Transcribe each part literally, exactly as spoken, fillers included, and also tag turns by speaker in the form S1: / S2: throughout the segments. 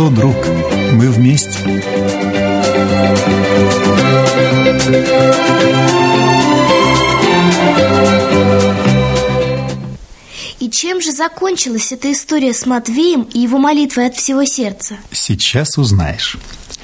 S1: прошло, друг. Мы вместе.
S2: И чем же закончилась эта история с Матвеем и его молитвой от всего сердца?
S1: Сейчас узнаешь.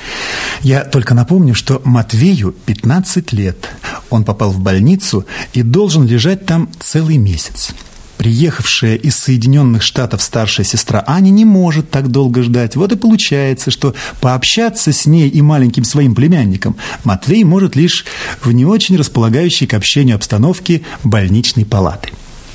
S1: Я только напомню, что Матвею пятнадцать лет. Он попал в больницу и должен лежать там целый месяц. Приехавшая из Соединенных Штатов старшая сестра Аня не может так долго ждать. Вот и получается, что пообщаться с ней и маленьким своим племянником Матвей может лишь в не очень располагающей к общению обстановке больничной палаты.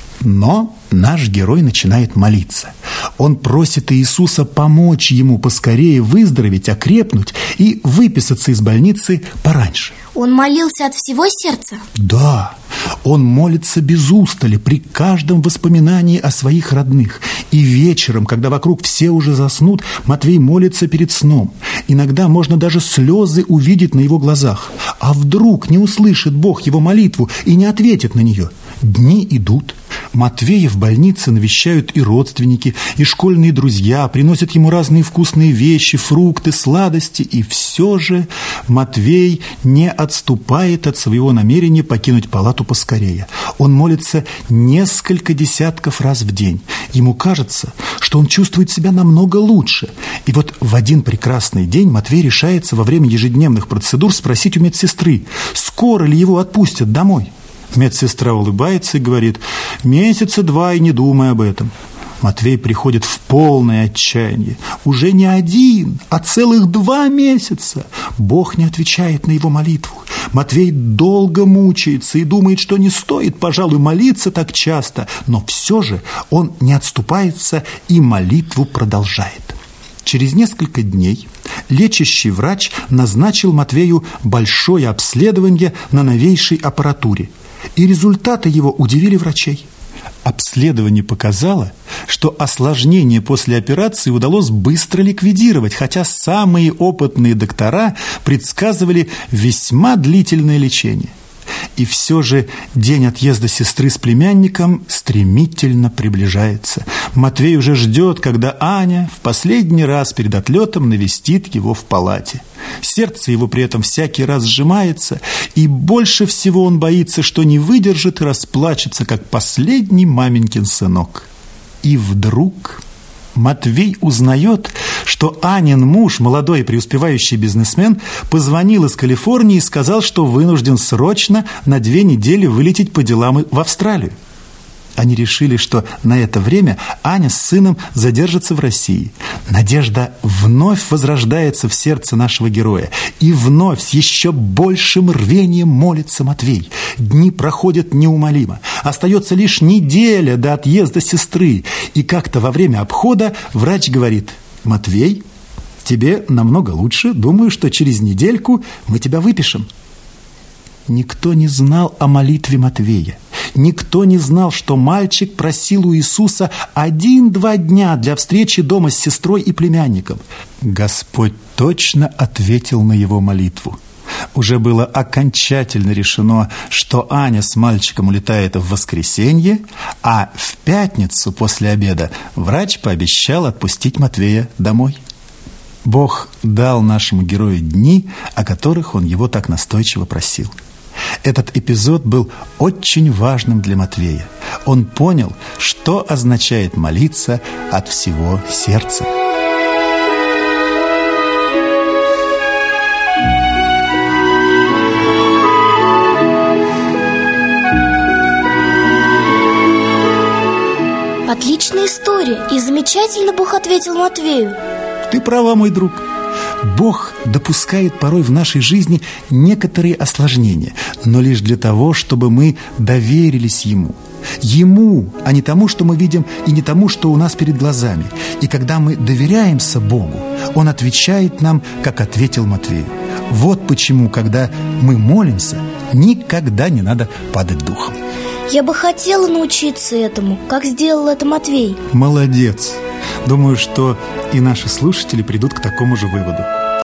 S1: Но наш герой начинает молиться. Он просит Иисуса помочь ему поскорее выздороветь, окрепнуть и выписаться из больницы пораньше.
S2: Он молился от всего сердца?
S1: Да, он молится без устали при каждом воспоминании о своих родных. И вечером, когда вокруг все уже заснут, Матвей молится перед сном. Иногда можно даже слезы увидеть на его глазах. А вдруг не услышит Бог его молитву и не ответит на нее? Дни идут. Матвея в больнице навещают и родственники, и школьные друзья, приносят ему разные вкусные вещи, фрукты, сладости. И все же Матвей не отступает от своего намерения покинуть палату поскорее. Он молится несколько десятков раз в день. Ему кажется, что он чувствует себя намного лучше. И вот в один прекрасный день Матвей решается во время ежедневных процедур спросить у медсестры, скоро ли его отпустят домой. Медсестра улыбается и говорит: месяца два и не думай об этом. Матвей приходит в полное отчаяние. Уже не один, а целых два месяца. Бог не отвечает на его молитву. Матвей долго мучается и думает, что не стоит, пожалуй, молиться так часто. Но все же он не отступается и молитву продолжает. Через несколько дней лечащий врач назначил Матвею большое обследование на новейшей аппаратуре. И результаты его удивили врачей. Обследование показало, что осложнение после операции удалось быстро ликвидировать, хотя самые опытные доктора предсказывали весьма длительное лечение. И все же день отъезда сестры с племянником стремительно приближается. Матвей уже ждет, когда Аня в последний раз перед отлетом навестит его в палате. Сердце его при этом всякий раз сжимается, и больше всего он боится, что не выдержит и расплачется, как последний маменькин сынок. И вдруг Матвей узнает, что Анин муж, молодой и преуспевающий бизнесмен, позвонил из Калифорнии и сказал, что вынужден срочно на две недели вылететь по делам в Австралию. Они решили, что на это время Аня с сыном задержатся в России. Надежда вновь возрождается в сердце нашего героя. И вновь с еще большим рвением молится Матвей. Дни проходят неумолимо. Остается лишь неделя до отъезда сестры. И как-то во время обхода врач говорит: «Матвей, тебе намного лучше. Думаю, что через недельку мы тебя выпишем». Никто не знал о молитве Матвея. Никто не знал, что мальчик просил у Иисуса один-два дня для встречи дома с сестрой и племянником. Господь точно ответил на его молитву. Уже было окончательно решено, что Аня с мальчиком улетает в воскресенье, а в пятницу после обеда врач пообещал отпустить Матвея домой. Бог дал нашему герою дни, о которых он его так настойчиво просил. Этот эпизод был очень важным для Матвея. Он понял, что означает молиться от всего сердца.
S2: Отличная история, и замечательно Бог ответил Матвею.
S1: Ты права, мой друг. Бог допускает порой в нашей жизни некоторые осложнения, но лишь для того, чтобы мы доверились Ему. Ему, а не тому, что мы видим, и не тому, что у нас перед глазами. И когда мы доверяемся Богу, Он отвечает нам, как ответил Матвею. Вот почему, когда мы молимся, никогда не надо падать духом.
S2: Я бы хотела научиться этому, как сделал это Матвей.
S1: Молодец! Думаю, что и наши слушатели придут к такому же выводу.